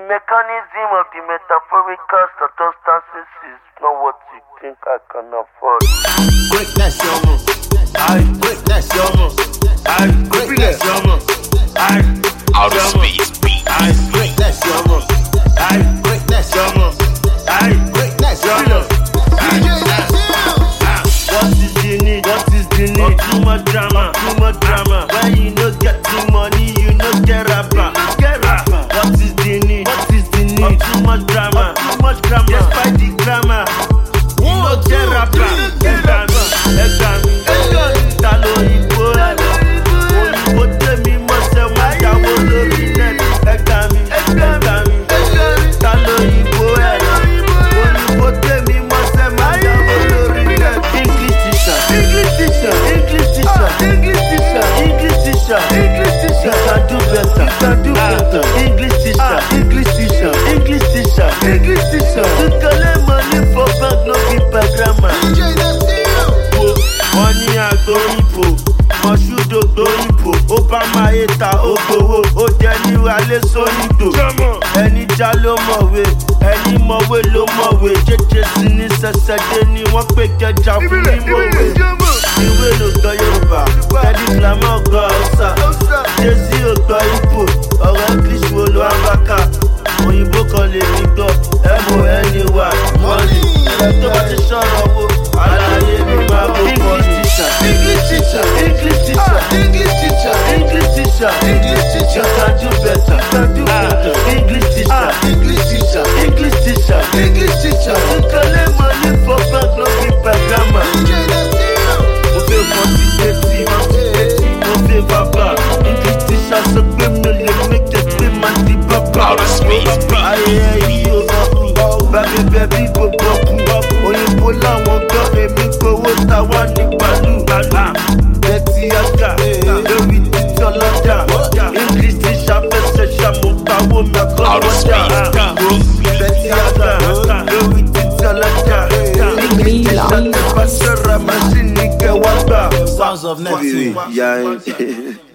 mechanism of the metaphorical circumstances is not what you think I can afford. Greatness, yomo. Greatness, yomo. Greatness, yomo. Outer space beat. Greatness, yomo. Greatness, yomo. Greatness, yomo. What is the need? What is the need? Too much drama, too much drama. When you no get the money, you no get rapper. What is the need? What is the need? Too much drama, too much drama. Despite the grammar, you no get rapper. Examine, talo ibo, oyinbo temi mo se wa jawo lórí net. Examine, talo ibo, oyinbo temi mo se ma jawo lórí net. English teacher, English teacher, English teacher, English teacher, English teacher, English teacher. You can do better, you can do better. English teacher, English teacher, English teacher, English teacher. To collect money for bank no be per grammar. Money I go ipo, Moshudo go ipo. Obama eta ogowo, o jẹ ni wale sonido. Ẹni já ló mọ̀wé, ẹni mọ̀wé ló mọ̀wé. Jẹjẹ sí ní sẹsẹdé ni wọ́n pè kẹjà fún mi mọ̀wé. Ìwé ló gbọ́ Yorùbá, Tẹ́lí Flamọ́ gbọ́ Hausa. Jésì ò gbọ́ Igbo, ọ̀rọ̀ English wo ló wá bá ká. Òyìnbó kan lè mi gbọ́, MONEY, money. Ẹ tó bá ti sọ̀rọ̀ wo, àlàyé mi máa bó money. English teacher, English teacher, English teacher, English teacher, English teacher. You can do better, you can do better. English teacher, English teacher, English teacher, English teacher. You collect money for bank, no be per grammar. Mo fẹ́ quantitative, mo fẹ́ bàbá. English teacher sọ pé mi lè make it pé máa di bàbá. Outer space beat. Ayẹyẹ yìí ó bàbí bẹ́bí gbogbo kú. Òyìnbó làwọn gbọ́ èmi gbowó táwa ní gbàlú. Bẹ́tí àgà lórí títí ọlọ́jà. English teacher fẹsẹ̀ ṣàmùpàwọ́ mẹ́kọ́ lọ́jà. Bẹ́tí àgà lórí títí ọlọ́jà. English teacher tẹ bá sọ̀rọ̀ màsí ní kẹwàá gbà. Sounds of Neptune. Yeah.